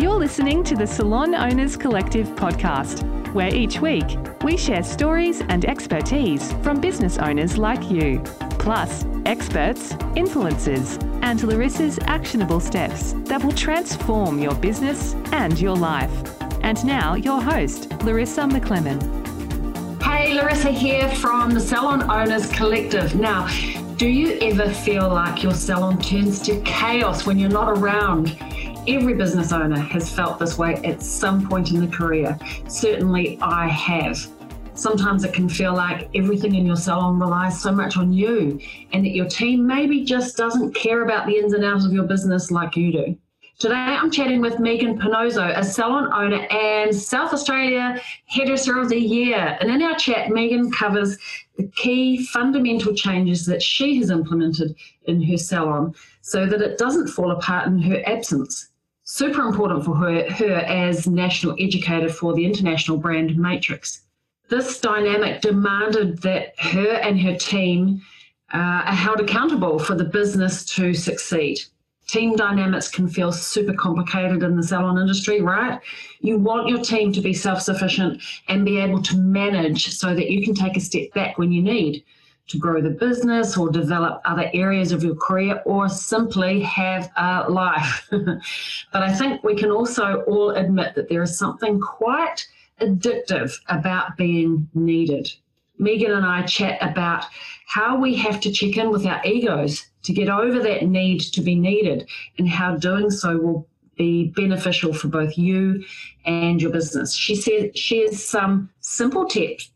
You're listening to the Salon Owners Collective podcast, where each week we share stories and expertise from business owners like you, plus experts, influencers, and Larissa's actionable steps that will transform your business and your life. And now your host, Larissa McLennan. Hey, Larissa here from the Salon Owners Collective. Now, do you ever feel like your salon turns to chaos when you're not around? Every business owner has felt this way at some point in their career. Certainly I have. Sometimes it can feel like everything in your salon relies so much on you and that your team maybe just doesn't care about the ins and outs of your business like you do. Today I'm chatting with Megan Panozzo, a salon owner and South Australia Hairdresser of the Year. And in our chat, Megan covers the key fundamental changes that she has implemented in her salon so that it doesn't fall apart in her absence. Super important for her as national educator for the international brand Matrix. This dynamic demanded that her and her team are held accountable for the business to succeed. Team dynamics can feel super complicated in the salon industry, right? You want your team to be self-sufficient and be able to manage so that you can take a step back when you need to grow the business or develop other areas of your career or simply have a life. But I think we can also all admit that there is something quite addictive about being needed. Megan and I chat about how we have to check in with our egos to get over that need to be needed and how doing so will be beneficial for both you and your business. She shares some simple tips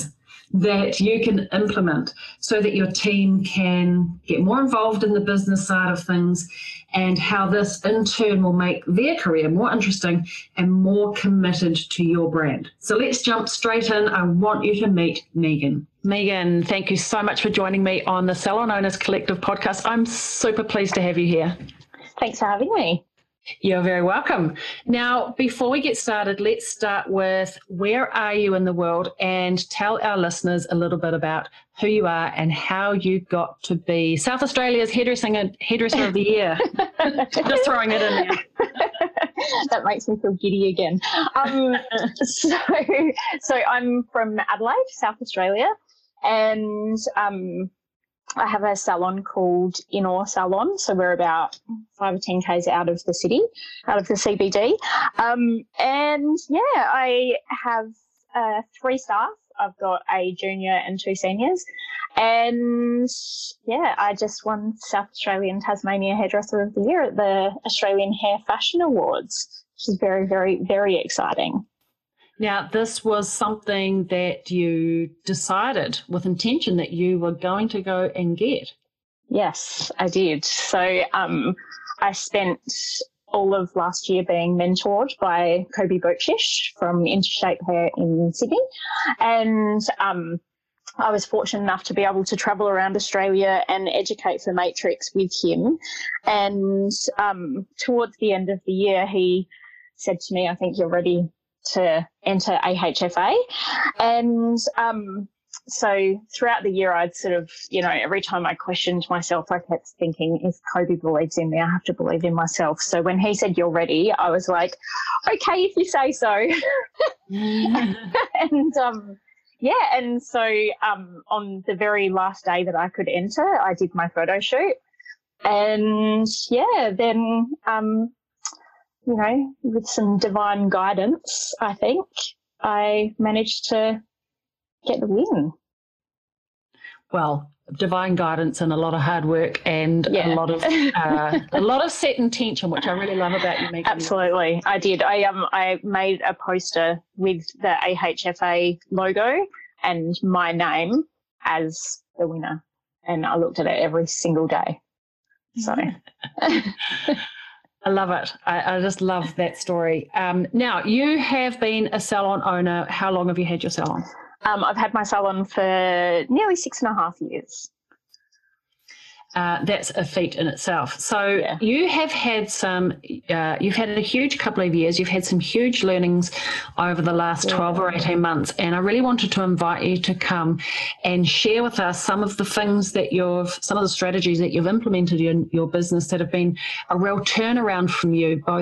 that you can implement so that your team can get more involved in the business side of things and how this in turn will make their career more interesting and more committed to your brand. So let's jump straight in. I want you to meet Megan. Megan, thank you so much for joining me on the Salon Owners Collective podcast. I'm super pleased to have you here. Thanks for having me. You're very welcome. Now, before we get started, let's start with where are you in the world and tell our listeners a little bit about who you are and how you got to be South Australia's Hairdresser of the Year. Just throwing it in there. That makes me feel giddy again. So I'm from Adelaide, South Australia, and I have a salon called Inor Salon, so we're about 5 or 10 k's out of the city, out of the CBD. And yeah, I have 3 staff. I've got a junior and 2 seniors. And yeah, I just won South Australian Tasmania Hairdresser of the Year at the Australian Hair Fashion Awards, which is very, very, very exciting. Now, this was something that you decided with intention that you were going to go and get. Yes, I did. So I spent all of last year being mentored by Kobe Boatshish from Intershape Hair in Sydney. And I was fortunate enough to be able to travel around Australia and educate for Matrix with him. And towards the end of the year, he said to me, I think you're ready to enter AHFA. And so throughout the year, I'd sort of, every time I questioned myself, I kept thinking, if Kobe believes in me, I have to believe in myself. So when he said, you're ready, I was like, okay, if you say so. And so on the very last day that I could enter, I did my photo shoot. And then with some divine guidance, I think I managed to get the win. Well, divine guidance and a lot of hard work and a lot of set intention, which I really love about you, Megan. Absolutely, I did. I made a poster with the AHFA logo and my name as the winner, and I looked at it every single day. So. I love it. I just love that story. Now, you have been a salon owner. How long have you had your salon? I've had my salon for nearly 6.5 years. That's a feat in itself. So you have had you've had a huge couple of years. You've had some huge learnings over the last 12 or 18 months. And I really wanted to invite you to come and share with us some of the things that some of the strategies that you've implemented in your business that have been a real turnaround from you, both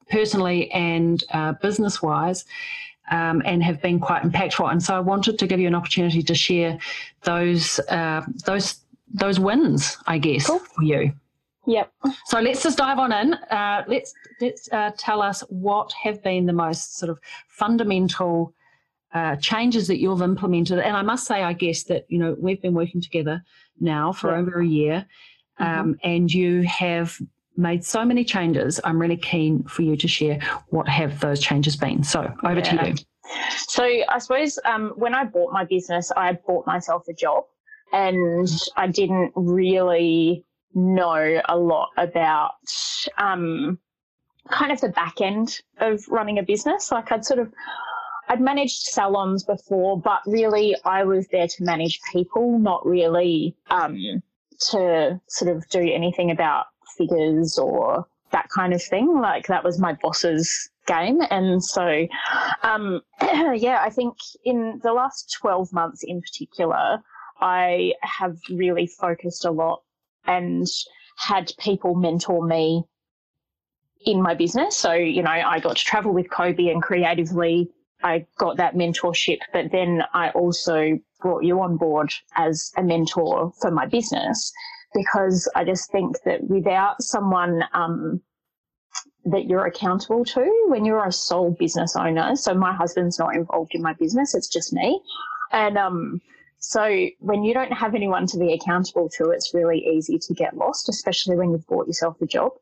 personally and business-wise, and have been quite impactful. And so I wanted to give you an opportunity to share those wins, I guess, Cool. for you. Yep. So let's just dive on in. Let's tell us what have been the most sort of fundamental changes that you've implemented. And I must say, I guess that, you know, we've been working together now for over a year, and you have made so many changes. I'm really keen for you to share what have those changes been. So over to you. So I suppose when I bought my business, I bought myself a job, and I didn't really know a lot about kind of the back end of running a business. Like I'd managed salons before, but really I was there to manage people, not really to sort of do anything about figures or that kind of thing. Like that was my boss's game. And so, I think in the last 12 months in particular, I have really focused a lot and had people mentor me in my business. So, you know, I got to travel with Kobe, and creatively I got that mentorship, but then I also brought you on board as a mentor for my business, because I just think that without someone that you're accountable to when you're a sole business owner, so my husband's not involved in my business, it's just me. And so when you don't have anyone to be accountable to, it's really easy to get lost, especially when you've bought yourself a job.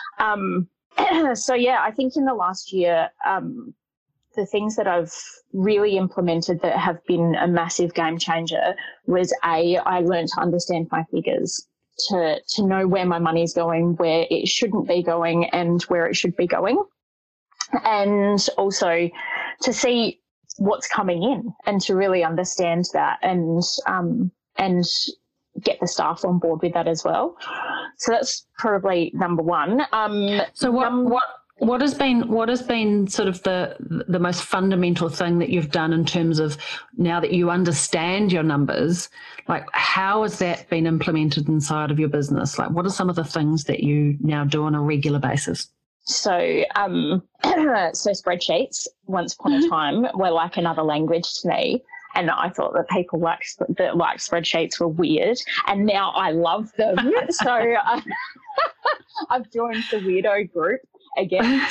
I think in the last year, the things that I've really implemented that have been a massive game changer was I learned to understand my figures, to know where my money is going, where it shouldn't be going, and where it should be going, and also to see what's coming in and to really understand that and get the staff on board with that as well. So that's probably number one. So what has been sort of the most fundamental thing that you've done in terms of, now that you understand your numbers, like how has that been implemented inside of your business? Like what are some of the things that you now do on a regular basis? So spreadsheets once upon a time were like another language to me. And I thought that people that like spreadsheets were weird, and now I love them. So I've joined the weirdo group again.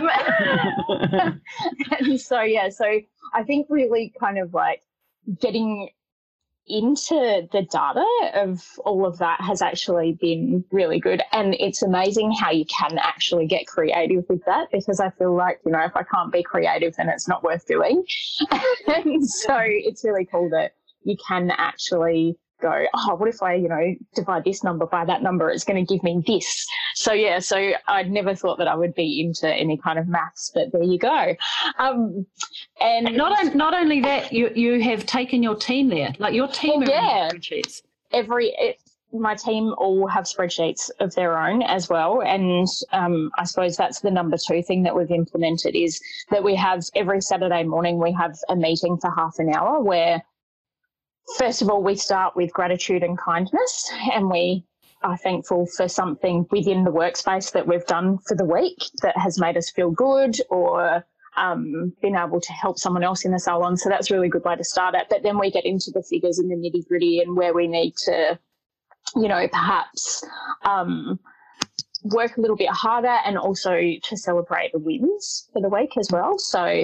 And so I think really kind of like getting into the data of all of that has actually been really good. And it's amazing how you can actually get creative with that, because I feel like, you know, if I can't be creative, then it's not worth doing. And so it's really cool that you can actually go, oh, what if I, you know, divide this number by that number? It's going to give me this. So I'd never thought that I would be into any kind of maths, but there you go. And not only that, you have taken your team there, like your team are spreadsheets. My team all have spreadsheets of their own as well. And I suppose that's the number two thing that we've implemented, is that we have every Saturday morning, we have a meeting for half an hour where, first of all, we start with gratitude and kindness, and we are thankful for something within the workspace that we've done for the week that has made us feel good, or been able to help someone else in the salon. So that's a really good way to start it. But then we get into the figures and the nitty gritty, and where we need to, you know, perhaps work a little bit harder, and also to celebrate the wins for the week as well. So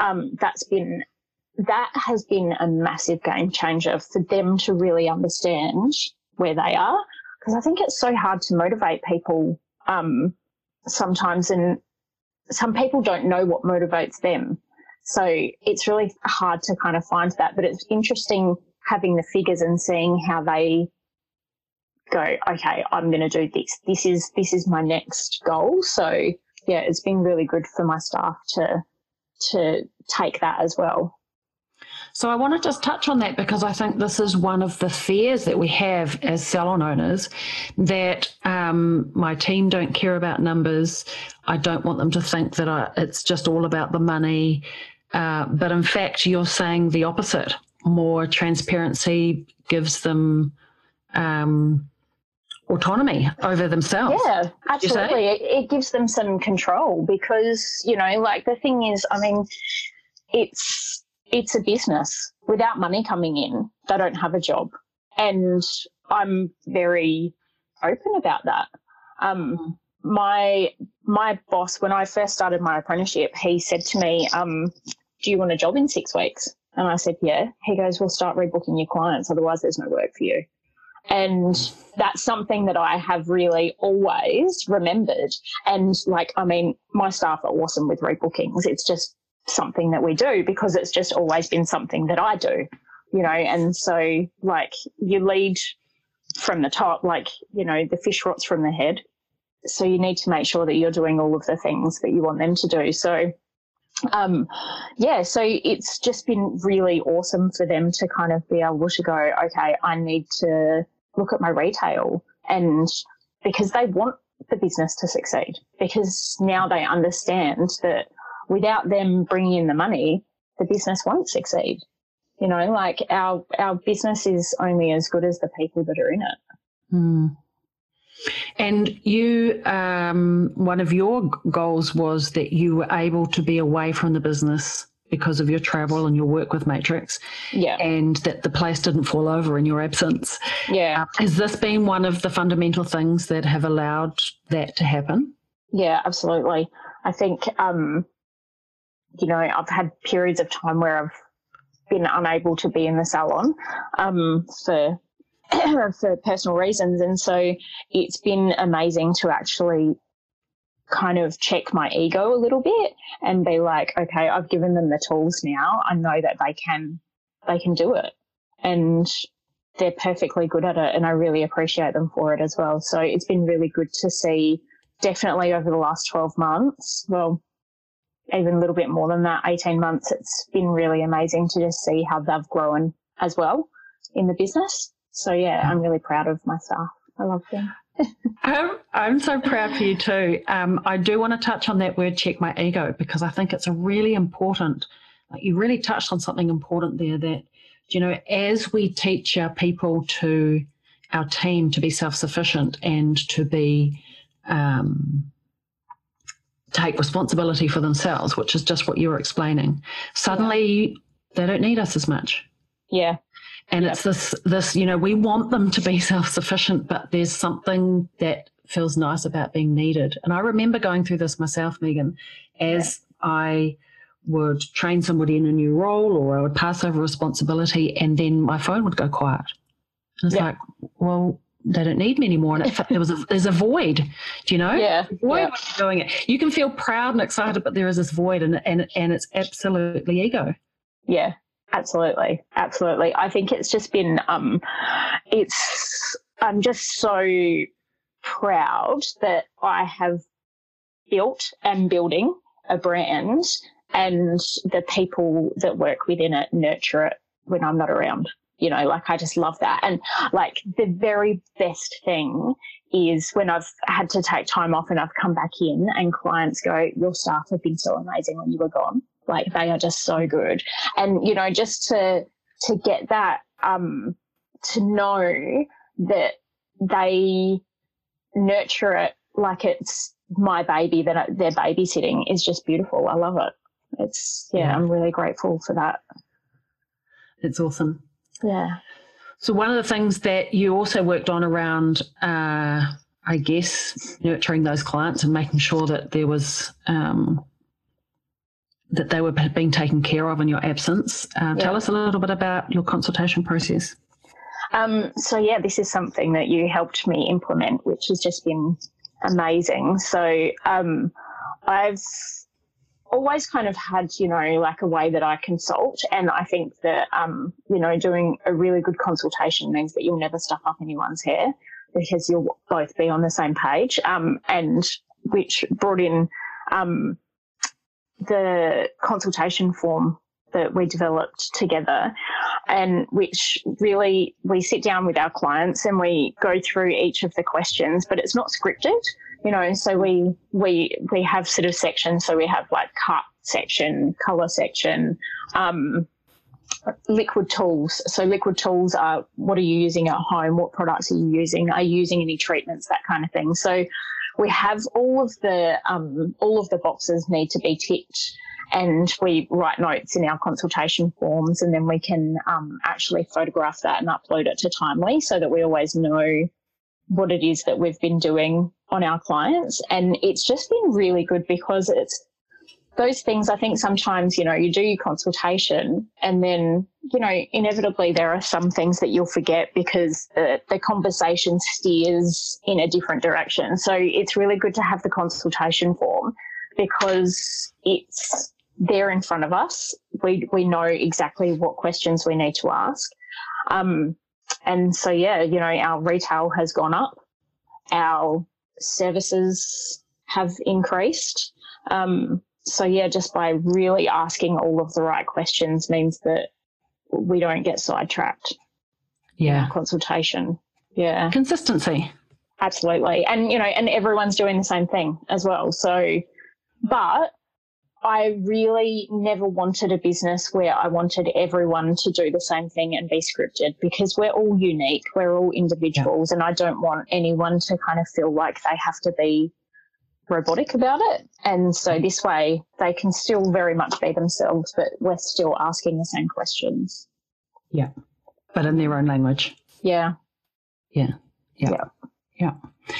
that has been a massive game changer for them to really understand where they are, because I think it's so hard to motivate people sometimes, and some people don't know what motivates them. So it's really hard to kind of find that, but it's interesting having the figures and seeing how they go, okay, I'm going to do this. This is my next goal. So yeah, it's been really good for my staff to take that as well. So I want to just touch on that, because I think this is one of the fears that we have as salon owners, that my team don't care about numbers. I don't want them to think that it's just all about the money. But in fact, you're saying the opposite. More transparency gives them autonomy over themselves. Yeah, absolutely. It gives them some control because, like the thing is, I mean, it's a business. Without money coming in, they don't have a job. And I'm very open about that. My boss, when I first started my apprenticeship, he said to me, do you want a job in 6 weeks? And I said, yeah. He goes, well, start rebooking your clients, otherwise there's no work for you. And that's something that I have really always remembered. And my staff are awesome with rebookings. It's just something that we do because it's just always been something that I do, and so you lead from the top, the fish rots from the head. So you need to make sure that you're doing all of the things that you want them to do. So, so it's just been really awesome for them to kind of be able to go, okay, I need to look at my retail, and because they want the business to succeed, because now they understand that without them bringing in the money, the business won't succeed. Our business is only as good as the people that are in it. Mm. And you, one of your goals was that you were able to be away from the business because of your travel and your work with Matrix, and that the place didn't fall over in your absence. Yeah. Has this been one of the fundamental things that have allowed that to happen? Yeah, absolutely. I think, I've had periods of time where I've been unable to be in the salon for personal reasons. And so it's been amazing to actually kind of check my ego a little bit and be like, okay, I've given them the tools now. I know that they can do it, and they're perfectly good at it, and I really appreciate them for it as well. So it's been really good to see, definitely over the last 12 months, well, even a little bit more than that, 18 months, it's been really amazing to just see how they've grown as well in the business. So, yeah, I'm really proud of my staff. I love them. I'm so proud for you too. I do want to touch on that word, check my ego, because I think it's a really important, you really touched on something important there that, as we teach our people our team to be self-sufficient and to be, take responsibility for themselves, which is just what you were explaining, suddenly they don't need us as much. Yeah. And it's this, we want them to be self-sufficient, but there's something that feels nice about being needed. And I remember going through this myself, Megan, as I would train somebody in a new role, or I would pass over responsibility, and then my phone would go quiet. And it's like, well, they don't need me anymore. And there's a void, do you know? Yeah. Void when you're doing it. You can feel proud and excited, but there is this void, and it's absolutely ego. Yeah. Absolutely. Absolutely. I think it's just been, I'm just so proud that I have built and building a brand, and the people that work within it nurture it when I'm not around. I just love that. And the very best thing is when I've had to take time off and I've come back in and clients go, your staff have been so amazing when you were gone. They are just so good. And, just to get that, to know that they nurture it like it's my baby that they're babysitting is just beautiful. I love it. I'm really grateful for that. It's awesome. Yeah. So one of the things that you also worked on around, I guess, nurturing those clients and making sure that there was that they were being taken care of in your absence. Tell us a little bit about your consultation process. This is something that you helped me implement, which has just been amazing. So I've always kind of had, a way that I consult, and I think that, doing a really good consultation means that you'll never stuff up anyone's hair because you'll both be on the same page, and which brought in the consultation form that we developed together, and which really we sit down with our clients and we go through each of the questions, but it's not scripted, so we have sort of sections. So we have cut section, colour section, liquid tools. So liquid tools are, what are you using at home? What products are you using? Are you using any treatments? That kind of thing. So we have all of the boxes need to be ticked, and we write notes in our consultation forms, and then we can actually photograph that and upload it to Timely so that we always know what it is that we've been doing on our clients. And it's just been really good because it's those things. I think sometimes, you do your consultation and then, inevitably there are some things that you'll forget because the conversation steers in a different direction. So it's really good to have the consultation form because it's there in front of us. We know exactly what questions we need to ask. And so, our retail has gone up. Our services have increased. Just by really asking all of the right questions means that we don't get sidetracked. Yeah. In our consultation. Yeah. Consistency. Absolutely. And, and everyone's doing the same thing as well. So, but I really never wanted a business where I wanted everyone to do the same thing and be scripted, because we're all unique. We're all individuals. Yeah. And I don't want anyone to kind of feel like they have to be robotic about it. And so this way they can still very much be themselves, but we're still asking the same questions. Yeah. But in their own language. Yeah. Yeah. Yeah. Yeah.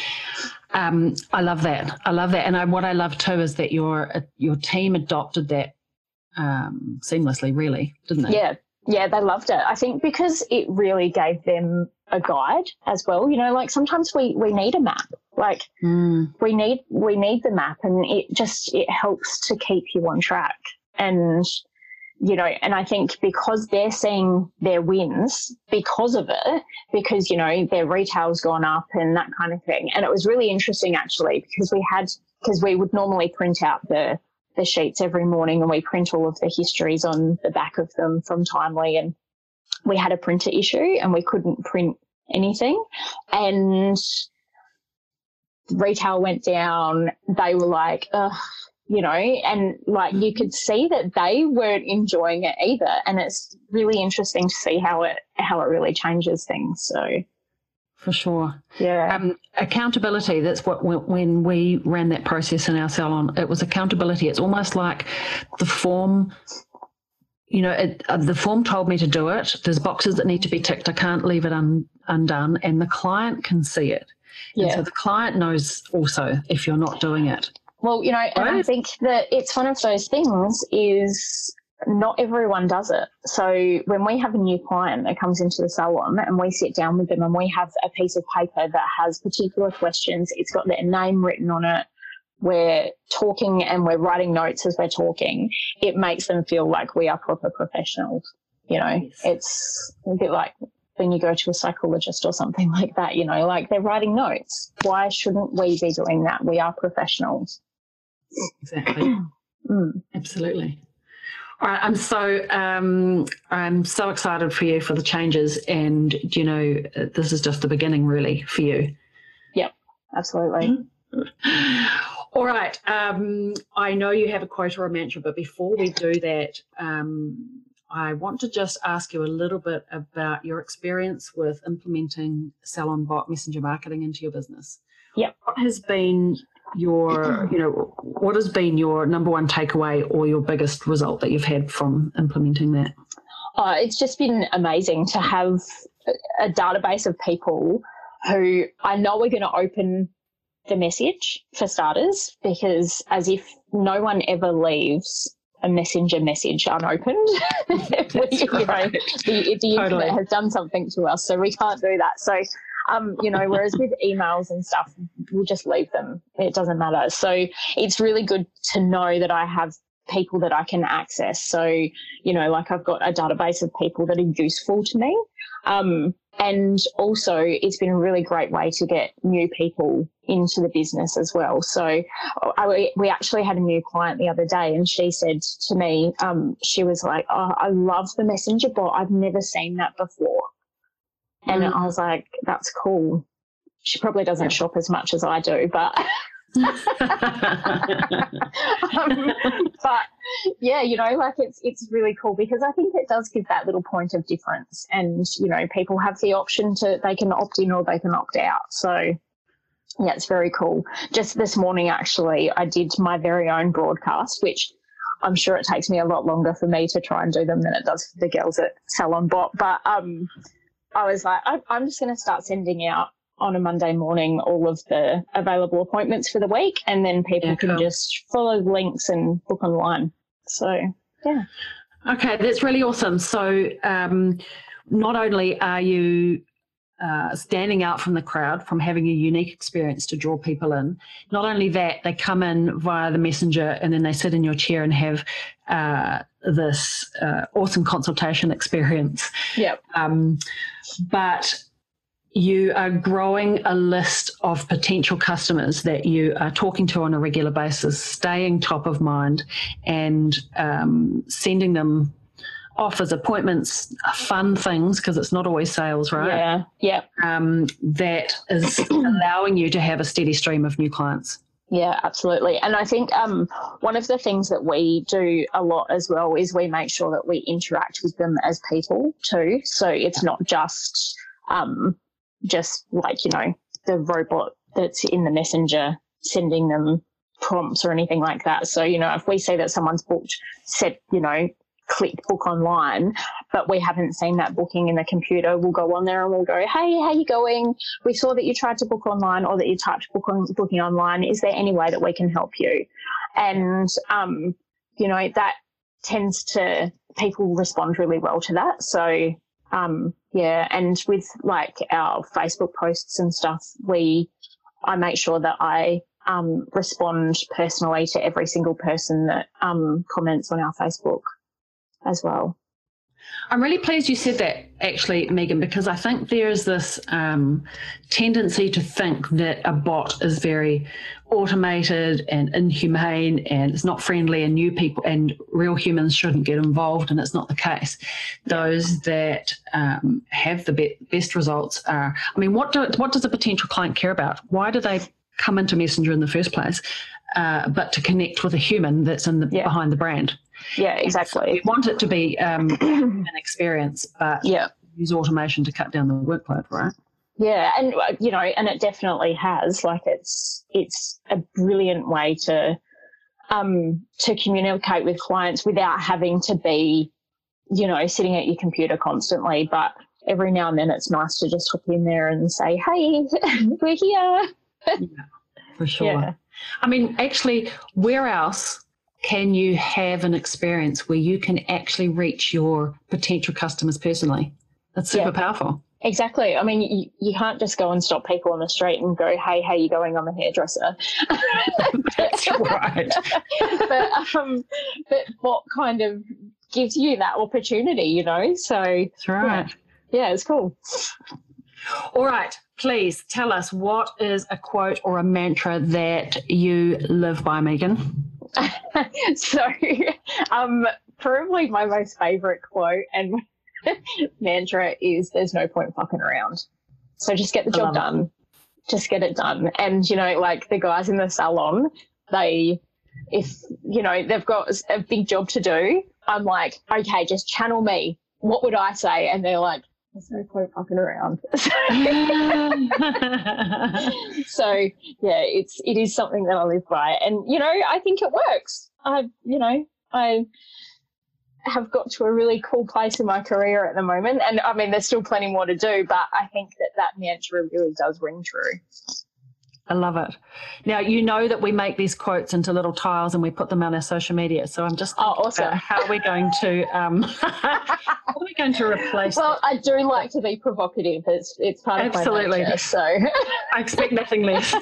I love that. And what I love too is that your team adopted that seamlessly, really, didn't they? Yeah. Yeah, they loved it. I think because it really gave them a guide as well. Like sometimes we need a map. Like we need the map, and it helps to keep you on track. And and I think because they're seeing their wins because of it, because their retail's gone up and that kind of thing. And it was really interesting actually because we would normally print out the sheets every morning, and we print all of the histories on the back of them from Timely, and we had a printer issue and we couldn't print anything, and retail went down. They were like, ugh, and like you could see that they weren't enjoying it either. And it's really interesting to see how it really changes things. So for sure. Yeah. Accountability, that's what when we ran that process in our salon, it was accountability. It's almost like the form, the form told me to do it. There's boxes that need to be ticked. I can't leave it undone, and the client can see it. Yeah. And so the client knows also if you're not doing it. Well, and I think that it's one of those things is not everyone does it. So when we have a new client that comes into the salon and we sit down with them and we have a piece of paper that has particular questions, it's got their name written on it, we're talking and we're writing notes as we're talking, it makes them feel like we are proper professionals. Yes. It's a bit like when you go to a psychologist or something like that, like they're writing notes. Why shouldn't we be doing that? We are professionals. Exactly. Absolutely. All right, I'm so excited for you for the changes, and this is just the beginning, really, for you. Yep, absolutely. All right. I know you have a quote or a mantra, but before we do that, I want to just ask you a little bit about your experience with implementing Salon Bot messenger marketing into your business. Yep. What has been your number one takeaway or your biggest result that you've had from implementing that? It's just been amazing to have a database of people who I know are going to open the message, for starters, because as if no one ever leaves a messenger message unopened. The internet has done something to us, so we can't do that. So whereas with emails and stuff, we'll just leave them. It doesn't matter. So it's really good to know that I have people that I can access. So, like I've got a database of people that are useful to me. And also it's been a really great way to get new people into the business as well. So we actually had a new client the other day, and she said to me, she was like, oh, I love the messenger bot. I've never seen that before. And I was like, that's cool. She probably doesn't shop as much as I do, but yeah, like it's really cool because I think it does give that little point of difference, and people have the option they can opt in or they can opt out. So yeah, it's very cool. Just this morning, actually, I did my very own broadcast, which I'm sure it takes me a lot longer for me to try and do them than it does for the girls at Salon Bot. But I was like, I'm just going to start sending out on a Monday morning all of the available appointments for the week, and then people can just follow the links and book online. So, yeah. Okay, that's really awesome. So not only are you standing out from the crowd, from having a unique experience to draw people in, not only that, they come in via the messenger and then they sit in your chair and have this awesome consultation experience. Yep. But you are growing a list of potential customers that you are talking to on a regular basis, staying top of mind, and sending them offers, appointments, fun things, because it's not always sales, right? Yeah. That is allowing you to have a steady stream of new clients. Yeah, absolutely. And I think one of the things that we do a lot as well is we make sure that we interact with them as people too. So it's not just like, the robot that's in the messenger sending them prompts or anything like that. So, if we see that someone's booked, click book online, but we haven't seen that booking in the computer, we'll go on there and we'll go, hey, how you going? We saw that you tried to book online or that you typed booking online. Is there any way that we can help you? And, that tends to, people respond really well to that. So, yeah, and with like our Facebook posts and stuff, I make sure that I respond personally to every single person that comments on our Facebook as well. I'm really pleased you said that, actually, Megan, because I think there's this tendency to think that a bot is very automated and inhumane and it's not friendly and new people and real humans shouldn't get involved, and it's not the case. Those that have the best results are, what does a potential client care about? Why do they come into Messenger in the first place, but to connect with a human that's behind the brand? Yeah, exactly. So we want it to be an experience, but use automation to cut down the workload, right? Yeah, and and it definitely has. Like, it's a brilliant way to communicate with clients without having to be, sitting at your computer constantly. But every now and then, it's nice to just hop in there and say, "Hey, we're here." Yeah, for sure. Yeah. Actually, where else can you have an experience where you can actually reach your potential customers personally? That's super powerful. Exactly. You can't just go and stop people on the street and go, hey, how you going? I'm a hairdresser. That's right. But what kind of gives you that opportunity, So that's right. Yeah, it's cool. All right. Please tell us, what is a quote or a mantra that you live by, Megan? So, probably my most favourite quote and mantra is, there's no point fucking around. So just get the job done. Just get it done. And, like the guys in the salon, if they've got a big job to do, I'm like, okay, just channel me. What would I say? And they're like, there's no point fucking around. So yeah, it is something that I live by, and I think it works. I have got to a really cool place in my career at the moment, and there's still plenty more to do, but I think that mantra really does ring true. I love it. Now, that we make these quotes into little tiles and we put them on our social media. So I'm just thinking about how we're going to replace. Well, I do like to be provocative. It's part of my nature, so I expect nothing less.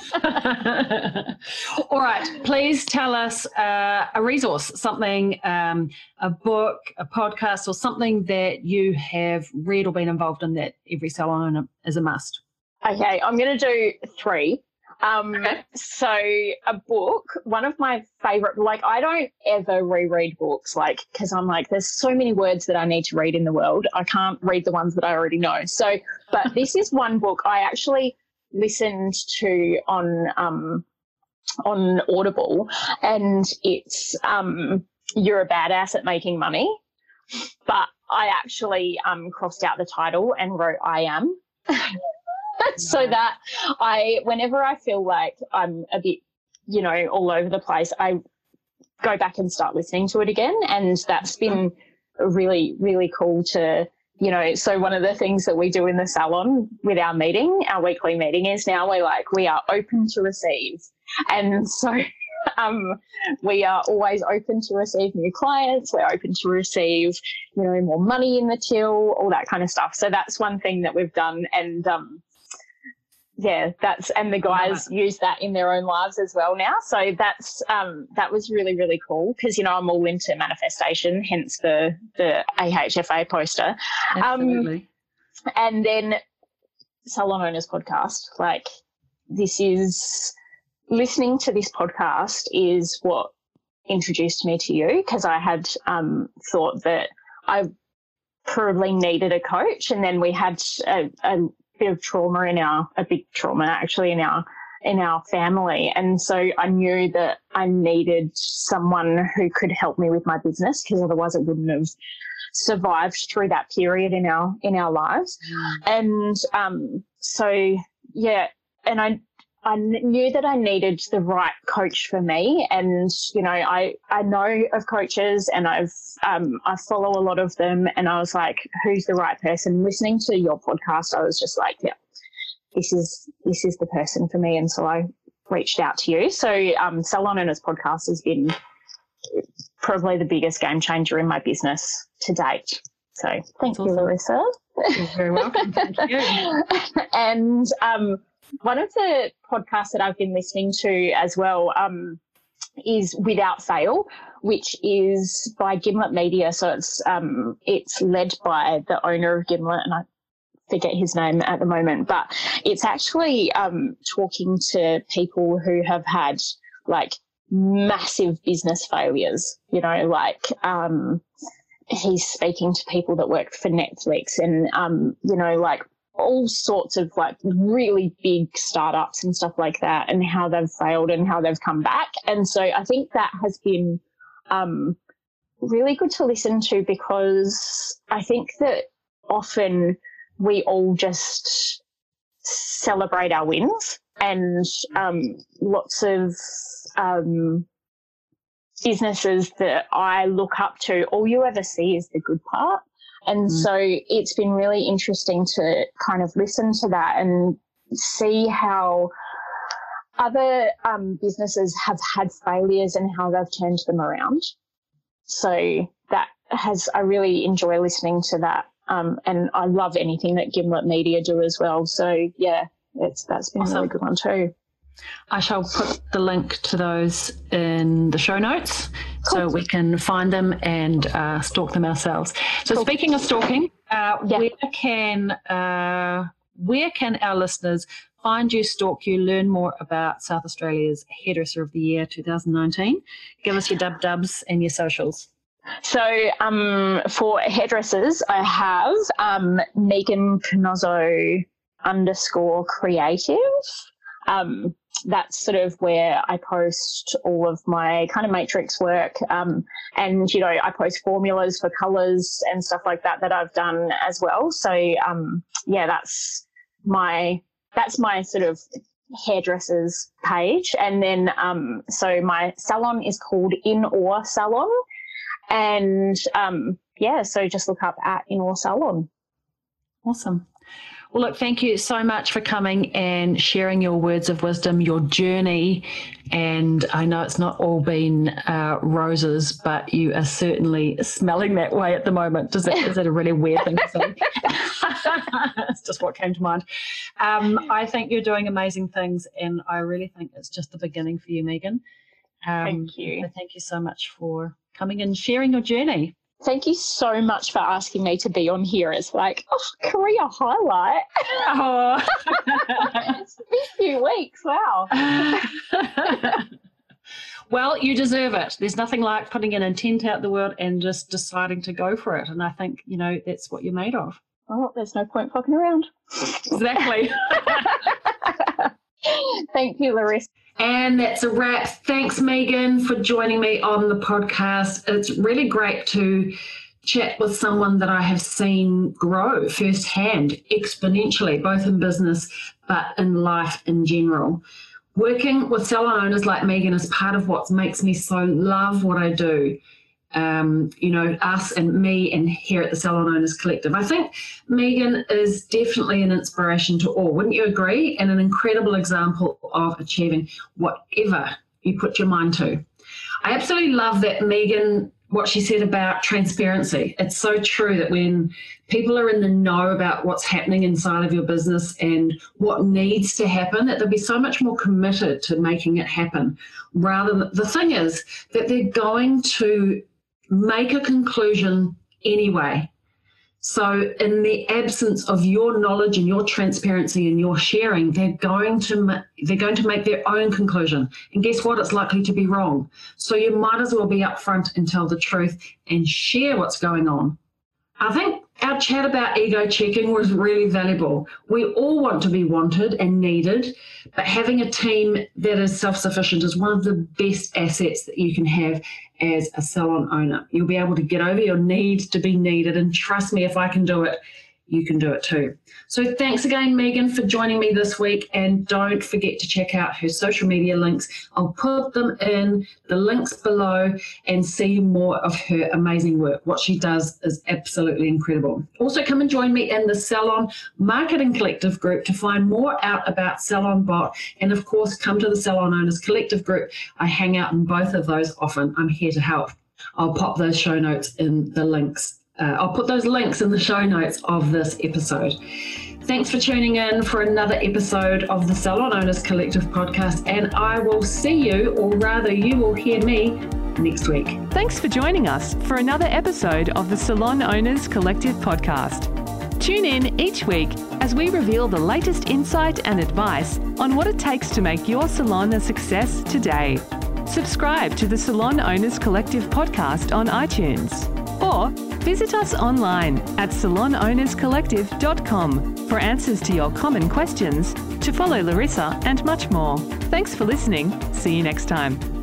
All right, please tell us a resource, something, a book, a podcast, or something that you have read or been involved in that every salon owner is a must. Okay, I'm going to do 3. So a book, one of my favorite, I don't ever reread books, because I'm like, there's so many words that I need to read in the world. I can't read the ones that I already know. So, but this is one book I actually listened to on Audible, and it's you're a badass at making money. But I actually crossed out the title and wrote I am. So that whenever I feel like I'm a bit, all over the place, I go back and start listening to it again. And that's been really, really cool to, so one of the things that we do in the salon with our weekly meeting is now we are open to receive. And so we are always open to receive new clients. We're open to receive, more money in the till, all that kind of stuff. So that's one thing that we've done. And, and the guys use that in their own lives as well now. So that was really, really cool because, I'm all into manifestation, hence the AHFA poster. Absolutely. And then Salon Owners Podcast, listening to this podcast is what introduced me to you because I had thought that I probably needed a coach, and then we had a bit of trauma a big trauma actually in our family, and so I knew that I needed someone who could help me with my business because otherwise it wouldn't have survived through that period in our lives. And and I knew that I needed the right coach for me, and I know of coaches, and I follow a lot of them, and I was like, who's the right person? Listening to your podcast, I was just like, yeah, this is the person for me, and so I reached out to you. So Salon Owners Podcast has been probably the biggest game changer in my business to date. So thank you, Larissa. You're very welcome. Thank you. And one of the podcasts that I've been listening to as well is Without Fail, which is by Gimlet Media. So it's led by the owner of Gimlet, and I forget his name at the moment, but it's actually talking to people who have had massive business failures, he's speaking to people that worked for Netflix and, all sorts of really big startups and stuff like that, and how they've failed and how they've come back. And so I think that has been really good to listen to, because I think that often we all just celebrate our wins, and lots of businesses that I look up to, all you ever see is the good part. And so it's been really interesting to kind of listen to that and see how other businesses have had failures and how they've turned them around. So I really enjoy listening to that. And I love anything that Gimlet Media do as well. So, yeah, that's been a really good one too. I shall put the link to those in the show notes so we can find them and stalk them ourselves. So speaking of stalking, where can our listeners find you, stalk you, learn more about South Australia's Hairdresser of the Year 2019? Give us your dubs and your socials. So for hairdressers, I have Megan Canozzo _creative. That's sort of where I post all of my kind of matrix work. And, I post formulas for colours and stuff like that I've done as well. So, that's my sort of hairdressers page. And then, so my salon is called In Awe Salon. And, so just look up at In Awe Salon. Awesome. Well, look, thank you so much for coming and sharing your words of wisdom, your journey. And I know it's not all been roses, but you are certainly smelling that way at the moment. Is that a really weird thing to say? It's just what came to mind. I think you're doing amazing things, and I really think it's just the beginning for you, Megan. Thank you. So thank you so much for coming and sharing your journey. Thank you so much for asking me to be on here. It's career highlight. Oh. It's been a few weeks. Wow. Well, you deserve it. There's nothing like putting an intent out the world and just deciding to go for it. And I think, that's what you're made of. Oh, there's no point fucking around. Exactly. Thank you, Larissa. And that's a wrap. Thanks, Megan, for joining me on the podcast. It's really great to chat with someone that I have seen grow firsthand, exponentially, both in business but in life in general. Working with salon owners like Megan is part of what makes me so love what I do. Us and me and here at the Salon Owners Collective. I think Megan is definitely an inspiration to all. Wouldn't you agree? And an incredible example of achieving whatever you put your mind to. I absolutely love that Megan, what she said about transparency. It's so true that when people are in the know about what's happening inside of your business and what needs to happen, that they'll be so much more committed to making it happen. Rather than, the thing is that they're going to make a conclusion anyway. So in the absence of your knowledge and your transparency and your sharing, they're going to make their own conclusion. And guess what? It's likely to be wrong. So you might as well be upfront and tell the truth and share what's going on. I think our chat about ego checking was really valuable. We all want to be wanted and needed, but having a team that is self-sufficient is one of the best assets that you can have as a salon owner. You'll be able to get over your need to be needed, and trust me, if I can do it, you can do it too. So thanks again, Megan, for joining me this week, and don't forget to check out her social media links. I'll put them in the links below and see more of her amazing work. What she does is absolutely incredible. Also, come and join me in the Salon Marketing Collective group to find more out about SalonBot, and of course, come to the Salon Owners Collective group. I hang out in both of those often. I'm here to help. I'll pop those show notes in the links. I'll put those links in the show notes of this episode. Thanks for tuning in for another episode of the Salon Owners Collective podcast, and I will see you, or rather you will hear me, next week. Thanks for joining us for another episode of the Salon Owners Collective podcast. Tune in each week as we reveal the latest insight and advice on what it takes to make your salon a success today. Subscribe to the Salon Owners Collective podcast on iTunes, or visit us online at salonownerscollective.com for answers to your common questions, to follow Larissa, and much more. Thanks for listening. See you next time.